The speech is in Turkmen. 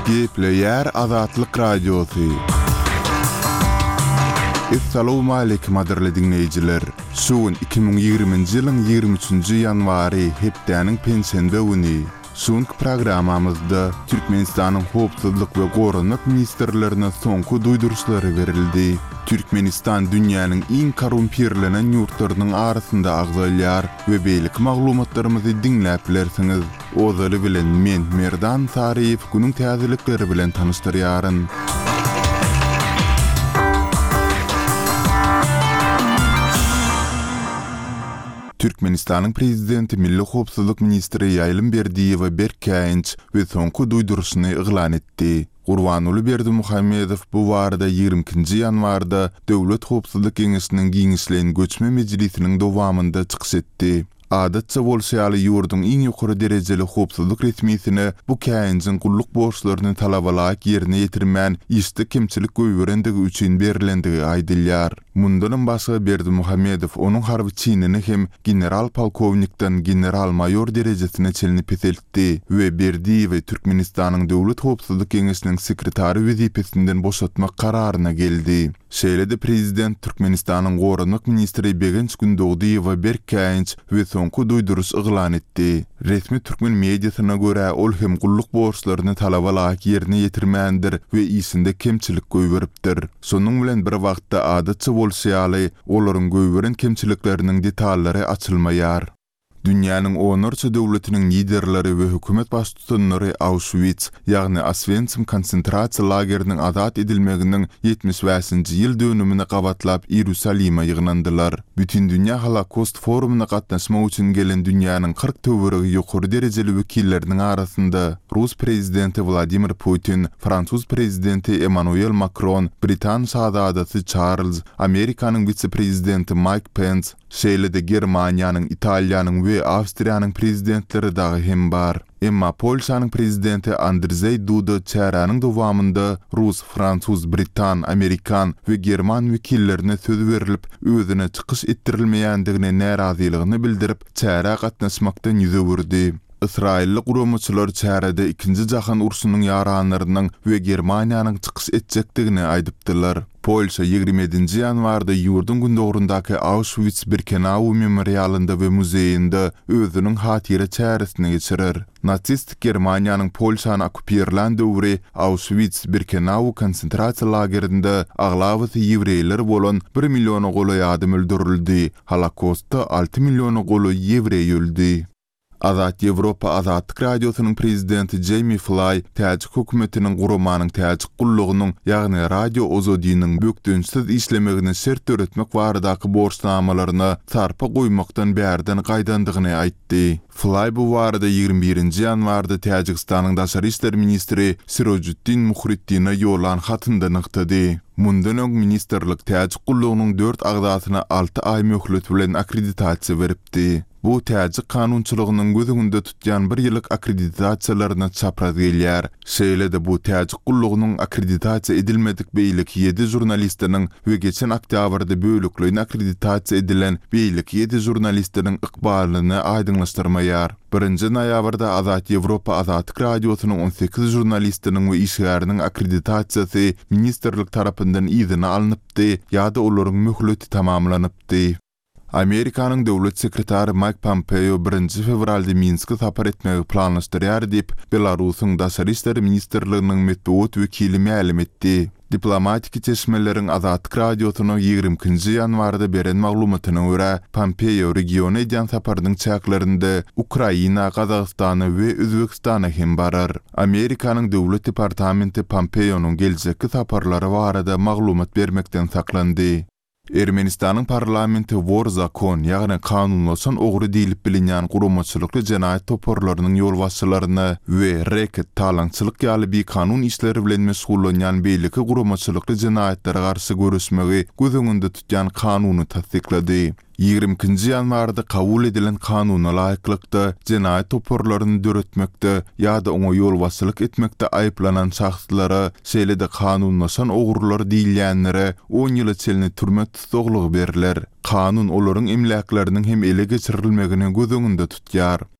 Gepleyer Azatlyk Radiosu. Assalamu alaykum adirli dinleyijiler. Suun 2020-nji ýylyň 23-nji ýanwary hepdeniň pensiýende güni. Suňky programamyzda Türkmenistanyň howpsuzlyk we gorunyk ministrlerine soňky duýduruşlary berildi. Türkmenistan dünýäniň iň korumpirlenen ýurtlarynyň arasynda agzalýar we beýlik maglumatlarymyzy dinläp bilersiňiz. Ozaly bilen men Merdan Sariýew günüň täzelikleri bilen tanışdyrýaryn. Türkmenistanyň prezidenti Milli Howpsuzlyk ministri Ýaýlym Berdiýew Berkäýinç we soňky duýduruşyny eglan etdi. Gurbanuly Berdimuhammedow bu barada 20-nji ýanwarda Döwlet Howpsuzlyk Geňeşiniň giňişlen göçme mejlisiniň dowamynda çykyş etdi. Adatça bolşaly ýurdun iň ýokary derejeli howpsuzlyk resmiýetine bu käýinçiň gulluk borçlaryny talabalaýak ýerine ýetirmän ýyşdy kimçilik göýberendigi üçin berilendigi aýdylýar. Mundan başga Berdimuhammedow onuň harby çynini hem general polkownikden general mayor derejesine çelinip peseltdi we Berdiýew Türkmenistanyň Döwlet Howpsuzlyk Geňeşiniň sekretary wezipesinden boşatmak kararyna geldi. Şeýle-de prezident Türkmenistanyň gorunyk ministri Begenç Gündoğduýew Berkäýinç we soňky duýduruş eglan etdi. Resmi türkmen mediasyna görä ol hem gulluk borçlaryny talabalaýak ýerine ýetirmändir we ýysynda kemçilik göýberipdir. Şonuň bilen bir wagtda adatça bolşaly olaryň göýberen kemçilikleriniň detallary açylmaýar. Dünýäniň onurça döwletiniň liderleri we hökümet başçylary Auschwitz, ýagny Oswiecim konsentrasiýa lageriniň azat edilmeginiň 75-nji ýyl dönümini gabatlap Ýerusalimä ýygnandylar. Bütün dünýä Holokost forumuna gatnaşmak üçin gelen dünýäniň 40 töweregi ýokary derejeli wekilleriniň arasynda Rus prezidenti Vladimir Putin, Fransuz prezidenti Emmanuel Macron, Britan şahzadasy Charles, Amerikanyň vice-prezidenti Mike Pence, şeýle-de Germaniýanyň, Italiýanyň we Awstriýanyň prezidentleri dagy hem bar. Emma Polşanyň prezidenti Andrzej Duda çäranyň dowamynda Rus, Fransuz, Britan, Amerikan we German wekillerine söz berilip özüne çykyş etdirilmeýändigine närazylygyny bildirip çäre gatnaşmakdan ýüze berdi. İsrailli guramaçylar çärede 2-nji jahan uruşynyň ýaranlarynyň we Germaniýanyň çykyş etjekdigini aýdypdylar. Polşa 27-nji ýanwarda ýurdun gündogrundaky Auschwitz-Birkenau memorialynda we muzeýinde özüniň hatyra çäresini geçirir. Natsist Germaniýanyň Polşany okupirlan döwri Auschwitz-Birkenau konsentrasiýa lagerinde aglawaty ýewreýler bolan 1 million goly ýadym öldürildi. Holokostda 6 million goly ýewreý öldü. Azat Ýewropa Azatlyk Radiosynyň prezidenti Jamie Fly, täjik hökümetiniň guramanyň täjik gullugynyň, ýagny radio ozodynyň bökdünsiz işlemegini şert öretmek baradaky borçnamalaryny sarpa goýmakdan bärden gaýdandygyny aýtdy. Fly bu barada 21-nji ýanwarda Täjikistanyň daşary işler ministri Sirojuddin Muhriddin'e ýolan hatynda nykdy. Mundan öň ministerlik täjik gullugynyň 4 agdasyna 6 ay möhlet bilen akkreditasiýa beripdi. Bu täjik kanunçylygynyň gözüňde tutýan 1 ýyllyk akkreditasiýalaryna çapraz gelýär. Şeýle-de bu täjik gullugynyň akkreditasiýa edilmedik beýlik 7 jurnalistiniň we geçen oktýabrda bölükleýin akkreditasiýa edilen beýlik 7 jurnalistiniň ykbalyny aýdyňlaşdyrmaýar. 1-nji noýabrda Azat Ýewropa Azatlyk Radiosynyň 18 jurnalistiniň we işgäriniň akkreditasiýasy ministerlik tarapyndan izine alınıpdy ýa-da olaryň möhleti tamamlanypdy. Amerikanyň döwlet sekretary Mike Pompeo 1-nji fevralda Minske sapar etmegi planlaşdyrýar diýip Belarusyň daşary işler ministrliginiň medeniýet wekili ma'lum etdi. Diplomatik çeşmeleriň Azatlyk Radiosyna 20-nji ýanwarda beren maglumatyna görä Pompeo regiona edýän saparynyň çäklerinde Ukraina, Gazagystany we Özbekistana hem barar. Amerikanyň döwlet departamenti Pompeo'nun geljekki saparlary barada maglumat bermekden saklandy. Ermenistanyň parlamenti Wor zakon, ýagny kanunlaşan ogry diýilip bilinýän guramaçylykly jenaýat toporlarynyň ýolbaşçylaryny we reket talaňçylyk ýaly bir kanun işleri bilen meşgullanýan beýleki guramaçylykly jenaýatlary garşy görüşmegi gözüňünde tutýan kanuny tasdiklady. 20-nji ýanwarda kabul edilen kanuny laýyklykda jenaýat toporlaryny döretmekde ýa-da oňa ýolbaşçylyk etmekde aýplanan şahslara şeýle-de kanunlaşan ogurlar diýilýänlere 10 ýyla çelini türme tutuglygy beriler. Kanun olaryň emlaklarının hem ele geçirilmegini gözüňünde tutýar.